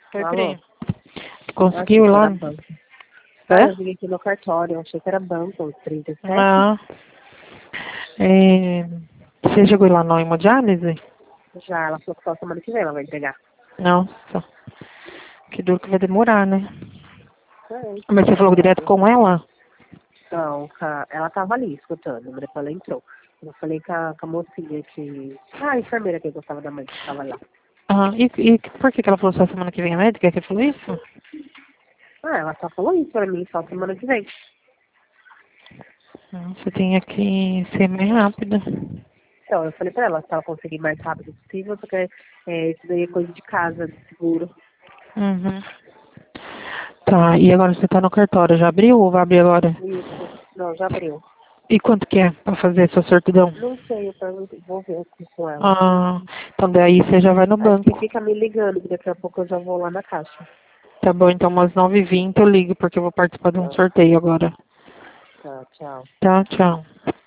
Oi, Alô? Pri. Eu achei Conseguiu que lá? era banco. Ah, É? eu vim aqui no cartório, eu achei que era banco, 37. Ah. É... Você chegou lá na hemodiálise? Já, ela falou que só semana que vem ela vai entregar. Nossa. Que duro que vai demorar, né? É, Mas você falou direto com ela? Então, ela tava ali escutando, mas depois ela entrou. Eu falei com a mocinha que... Ah, a enfermeira que gostava da mãe, que tava lá. Ah, e por que ela falou só semana que vem a médica que falou isso? Ah, ela só falou isso pra mim, só semana que vem. Você tem que ser mais rápida. Então, eu falei pra ela se ela conseguir mais rápido possível, porque isso daí é coisa de casa, de seguro. Uhum. Tá, e agora você tá no cartório, já abriu ou vai abrir agora? Isso. Não, já abriu. E quanto que é pra fazer essa certidão? Não sei, eu perguntei, vou ver aqui com ela. Ah, então daí você já vai no Acho que banco. fica me ligando, que daqui a pouco eu já vou lá na caixa. Tá bom, então umas 9h20 eu ligo, porque eu vou participar de um Tá, sorteio agora. tá, tchau. Tá, tchau.